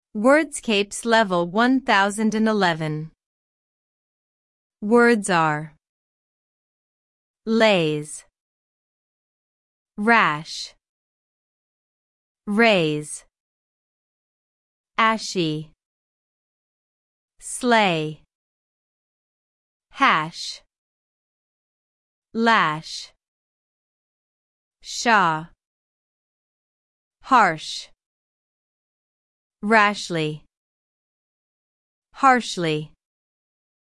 Wordscapes Level 1011. Words are lays, rash, raise, ashy, slay, hash, lash, shaw, harsh, rashly, harshly.